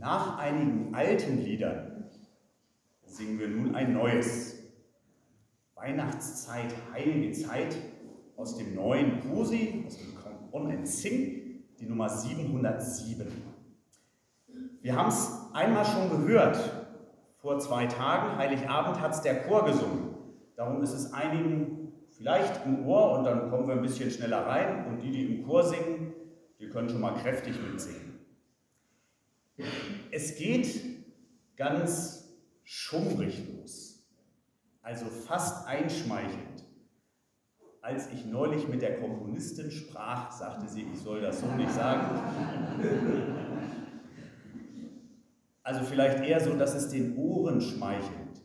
Nach einigen alten Liedern singen wir nun ein neues. Weihnachtszeit, heilige Zeit aus dem neuen Posi, aus dem On and Sing, die Nummer 707. Wir haben es einmal schon gehört, vor 2 Tagen, Heiligabend, hat es der Chor gesungen. Darum ist es einigen vielleicht im Ohr und dann kommen wir ein bisschen schneller rein und die im Chor singen, die können schon mal kräftig mitsingen. Es geht ganz schummrig los, also fast einschmeichelnd. Als ich neulich mit der Komponistin sprach, sagte sie, ich soll das so nicht sagen. Also vielleicht eher so, dass es den Ohren schmeichelt.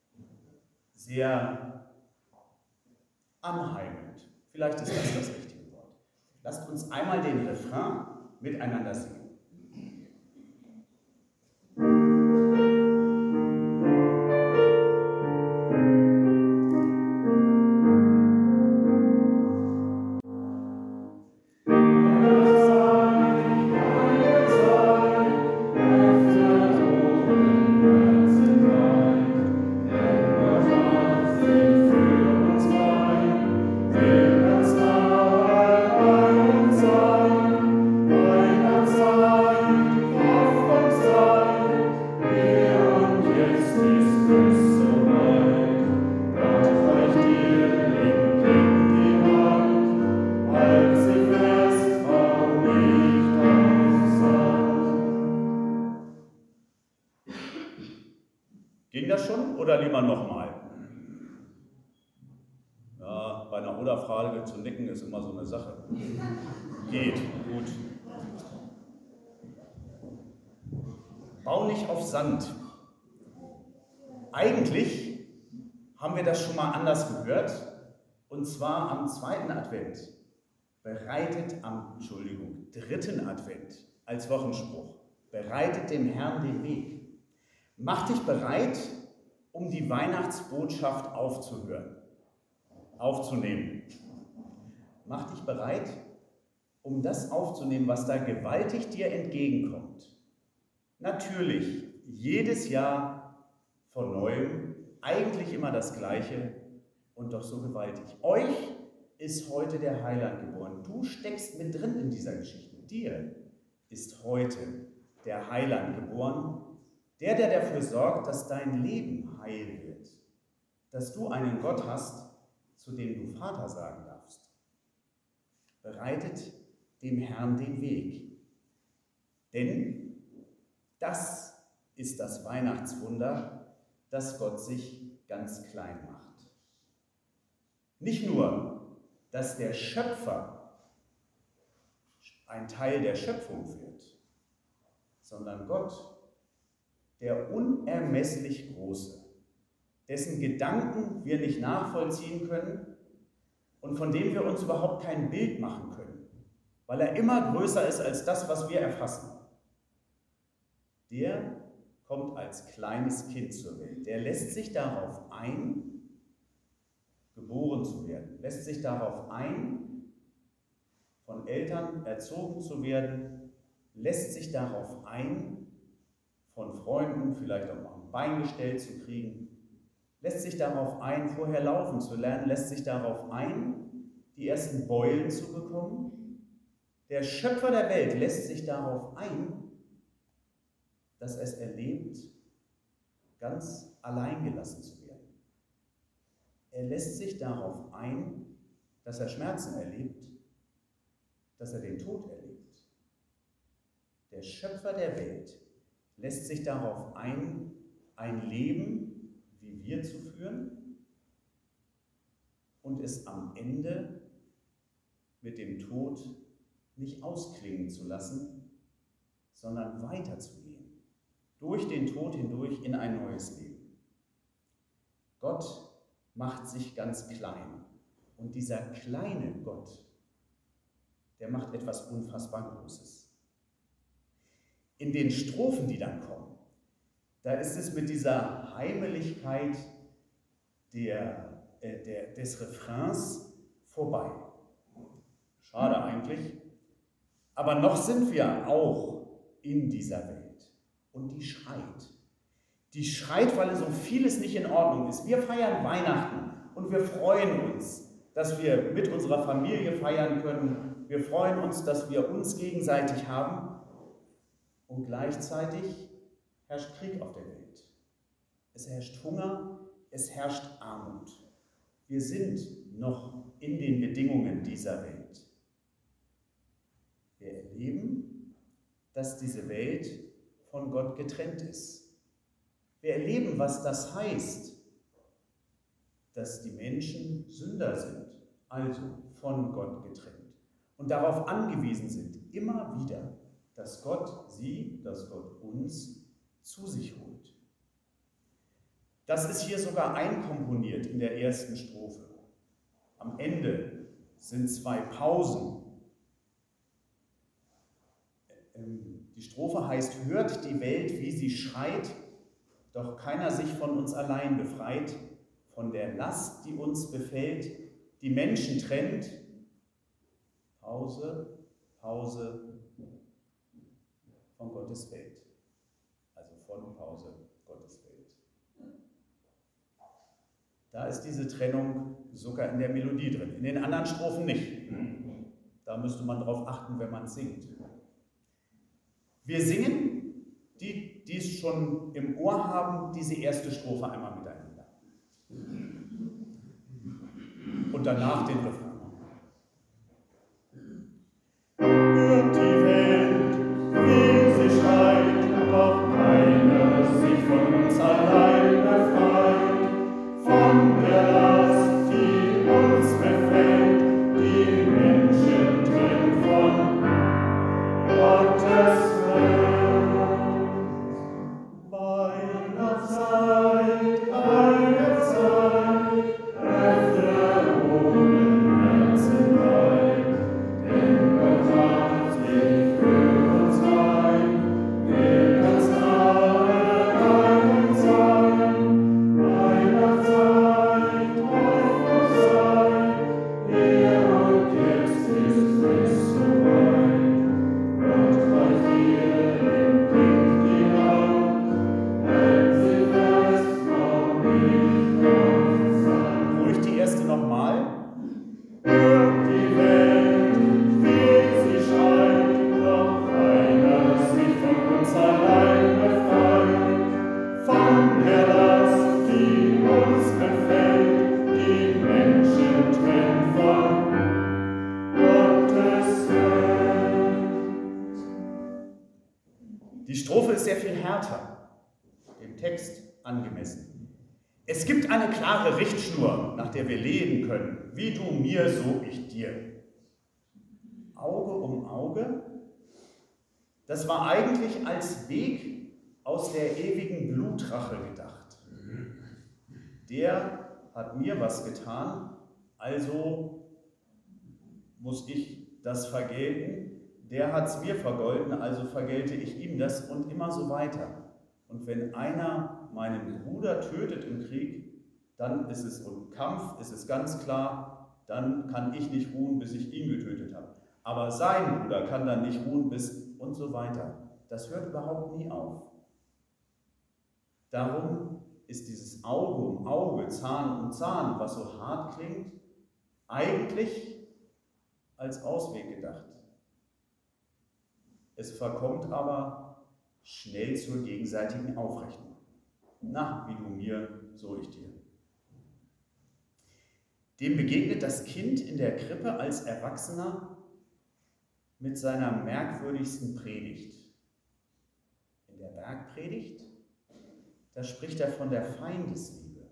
Sehr anheimend. Vielleicht ist das richtige Wort. Lasst uns einmal den Refrain miteinander singen. Ging das schon oder lieber nochmal? Ja, bei einer Oder-Frage zu nicken ist immer so eine Sache. Geht, gut. Bau nicht auf Sand. Eigentlich haben wir das schon mal anders gehört, und zwar am 2. Advent. Bereitet am, 3. Advent als Wochenspruch. Bereitet dem Herrn den Weg. Mach dich bereit, um die Weihnachtsbotschaft aufzunehmen. Mach dich bereit, um das aufzunehmen, was da gewaltig dir entgegenkommt. Natürlich, jedes Jahr von Neuem, eigentlich immer das Gleiche und doch so gewaltig. Euch ist heute der Heiland geboren. Du steckst mit drin in dieser Geschichte. Dir ist heute der Heiland geboren. Der dafür sorgt, dass dein Leben heil wird, dass du einen Gott hast, zu dem du Vater sagen darfst. Bereitet dem Herrn den Weg. Denn das ist das Weihnachtswunder, dass Gott sich ganz klein macht. Nicht nur, dass der Schöpfer ein Teil der Schöpfung wird, sondern Gott, der unermesslich Große, dessen Gedanken wir nicht nachvollziehen können und von dem wir uns überhaupt kein Bild machen können, weil er immer größer ist als das, was wir erfassen. Der kommt als kleines Kind zur Welt. Der lässt sich darauf ein, geboren zu werden, lässt sich darauf ein, von Eltern erzogen zu werden, lässt sich darauf ein, von Freunden vielleicht auch mal ein Bein gestellt zu kriegen, lässt sich darauf ein, vorher laufen zu lernen, lässt sich darauf ein, die ersten Beulen zu bekommen. Der Schöpfer der Welt lässt sich darauf ein, dass er es erlebt, ganz allein gelassen zu werden. Er lässt sich darauf ein, dass er Schmerzen erlebt, dass er den Tod erlebt. Der Schöpfer der Welt lässt sich darauf ein Leben wie wir zu führen und es am Ende mit dem Tod nicht ausklingen zu lassen, sondern weiterzugehen, durch den Tod hindurch in ein neues Leben. Gott macht sich ganz klein und dieser kleine Gott, der macht etwas unfassbar Großes. In den Strophen, die dann kommen, da ist es mit dieser Heimeligkeit des Refrains vorbei. Schade eigentlich, aber noch sind wir auch in dieser Welt. und die schreit. Die schreit, weil so vieles nicht in Ordnung ist. Wir feiern Weihnachten und wir freuen uns, dass wir mit unserer Familie feiern können. Wir freuen uns, dass wir uns gegenseitig haben. Und gleichzeitig herrscht Krieg auf der Welt. Es herrscht Hunger, es herrscht Armut. Wir sind noch in den Bedingungen dieser Welt. Wir erleben, dass diese Welt von Gott getrennt ist. Wir erleben, was das heißt, dass die Menschen Sünder sind, also von Gott getrennt und darauf angewiesen sind, immer wieder, dass Gott sie, dass Gott uns zu sich holt. Das ist hier sogar einkomponiert in der ersten Strophe. Am Ende sind 2 Pausen. Die Strophe heißt, hört die Welt, wie sie schreit, doch keiner sich von uns allein befreit, von der Last, die uns befällt, die Menschen trennt. Pause, Pause von Gottes Welt. Also von Pause Gottes Welt. Da ist diese Trennung sogar in der Melodie drin, in den anderen Strophen nicht. Da müsste man drauf achten, wenn man singt. Wir singen, die es schon im Ohr haben, diese erste Strophe einmal miteinander. Und danach den Refrain. Hört die Welt, wie sie schreit, doch keiner sich von uns allein befreit, von der Last, die uns befällt, die Menschen trennt von Gottes angemessen. Es gibt eine klare Richtschnur, nach der wir leben können. Wie du mir, so ich dir. Auge um Auge, das war eigentlich als Weg aus der ewigen Blutrache gedacht. Der hat mir was getan, also muss ich das vergelten. Der hat es mir vergolten, also vergelte ich ihm das und immer so weiter. Und wenn einer meinen Bruder tötet im Krieg, dann ist es im Kampf, ist es ganz klar, dann kann ich nicht ruhen, bis ich ihn getötet habe. Aber sein Bruder kann dann nicht ruhen, bis und so weiter. Das hört überhaupt nie auf. Darum ist dieses Auge um Auge, Zahn um Zahn, was so hart klingt, eigentlich als Ausweg gedacht. Es verkommt aber schnell zur gegenseitigen Aufrechnung. Na, wie du mir, so ich dir. Dem begegnet das Kind in der Krippe als Erwachsener mit seiner merkwürdigsten Predigt. In der Bergpredigt, da spricht er von der Feindesliebe.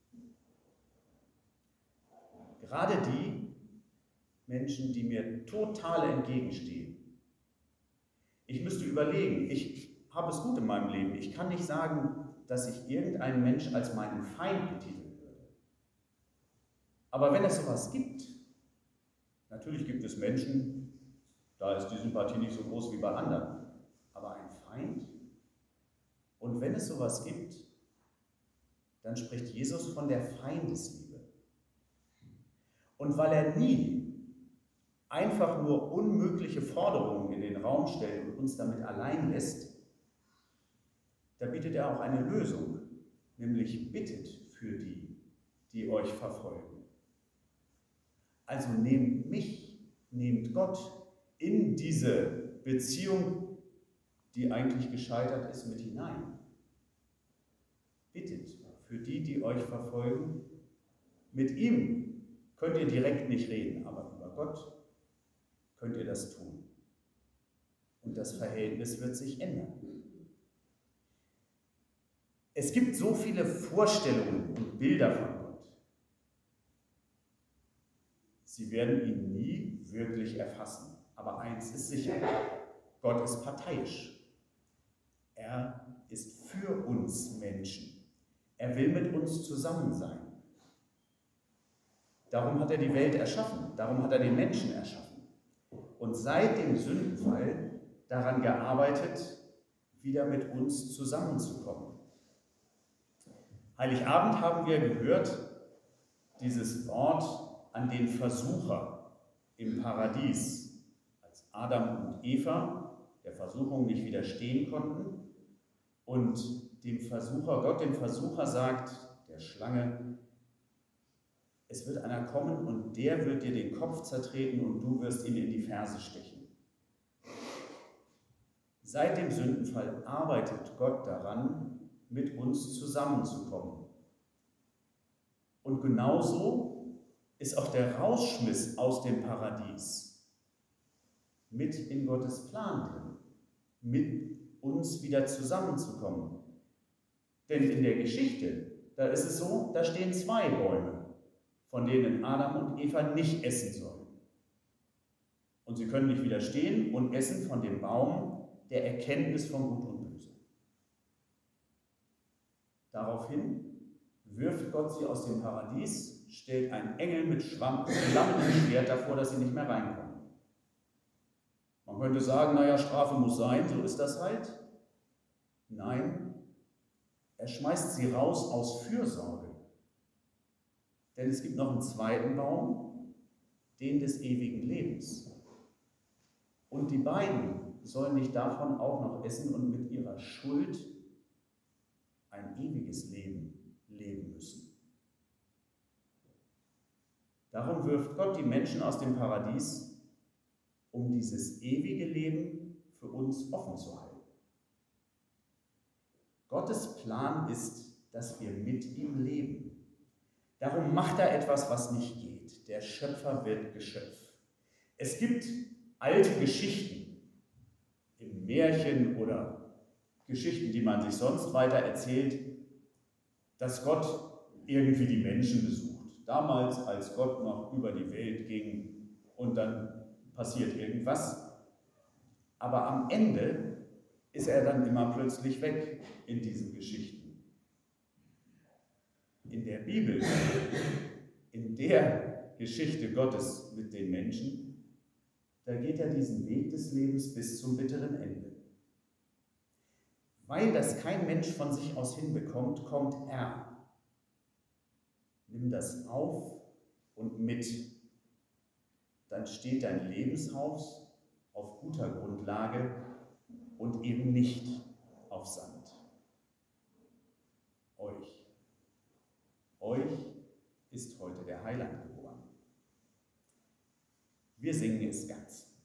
Gerade die Menschen, die mir total entgegenstehen. Ich müsste überlegen, ich habe es gut in meinem Leben. Ich kann nicht sagen, dass ich irgendeinen Mensch als meinen Feind betiteln würde. Aber wenn es sowas gibt, natürlich gibt es Menschen, da ist die Sympathie nicht so groß wie bei anderen, aber ein Feind? Und wenn es sowas gibt, dann spricht Jesus von der Feindesliebe. Und weil er nie einfach nur unmögliche Forderungen in den Raum stellt und uns damit allein lässt, da bietet er auch eine Lösung, nämlich bittet für die, die euch verfolgen. Also nehmt mich, nehmt Gott in diese Beziehung, die eigentlich gescheitert ist, mit hinein. Bittet für die, die euch verfolgen. Mit ihm könnt ihr direkt nicht reden, aber über Gott könnt ihr das tun. Und das Verhältnis wird sich ändern. Es gibt so viele Vorstellungen und Bilder von Gott. Sie werden ihn nie wirklich erfassen. Aber eins ist sicher, Gott ist parteiisch. Er ist für uns Menschen. Er will mit uns zusammen sein. Darum hat er die Welt erschaffen, darum hat er den Menschen erschaffen. Und seit dem Sündenfall daran gearbeitet, wieder mit uns zusammenzukommen. Heiligabend haben wir gehört, dieses Wort an den Versucher im Paradies, als Adam und Eva der Versuchung nicht widerstehen konnten und Gott dem Versucher sagt, der Schlange, es wird einer kommen und der wird dir den Kopf zertreten und du wirst ihn in die Ferse stechen. Seit dem Sündenfall arbeitet Gott daran, mit uns zusammenzukommen. Und genauso ist auch der Rausschmiss aus dem Paradies mit in Gottes Plan drin, mit uns wieder zusammenzukommen. Denn in der Geschichte, da ist es so, da stehen zwei Bäume, von denen Adam und Eva nicht essen sollen. Und sie können nicht widerstehen und essen von dem Baum der Erkenntnis von Gut und Böse. Daraufhin wirft Gott sie aus dem Paradies, stellt einen Engel mit flammendem Schwert davor, dass sie nicht mehr reinkommen. Man könnte sagen, naja, Strafe muss sein, so ist das halt. Nein, er schmeißt sie raus aus Fürsorge. Denn es gibt noch einen zweiten Baum, den des ewigen Lebens. Und die beiden sollen nicht davon auch noch essen und mit ihrer Schuld ein ewiges Leben leben müssen. Darum wirft Gott die Menschen aus dem Paradies, um dieses ewige Leben für uns offen zu halten. Gottes Plan ist, dass wir mit ihm leben. Darum macht er etwas, was nicht geht. Der Schöpfer wird Geschöpf. Es gibt alte Geschichten im Märchen oder Geschichten, die man sich sonst weiter erzählt, dass Gott irgendwie die Menschen besucht. Damals, als Gott noch über die Welt ging und dann passiert irgendwas. Aber am Ende ist er dann immer plötzlich weg in diesen Geschichten. In der Bibel, in der Geschichte Gottes mit den Menschen, da geht er diesen Weg des Lebens bis zum bitteren Ende. Weil das kein Mensch von sich aus hinbekommt, kommt er. Nimm das auf und mit. Dann steht dein Lebenshaus auf guter Grundlage und eben nicht auf Sand. Euch ist heute der Heiland geboren. Wir singen es ganz.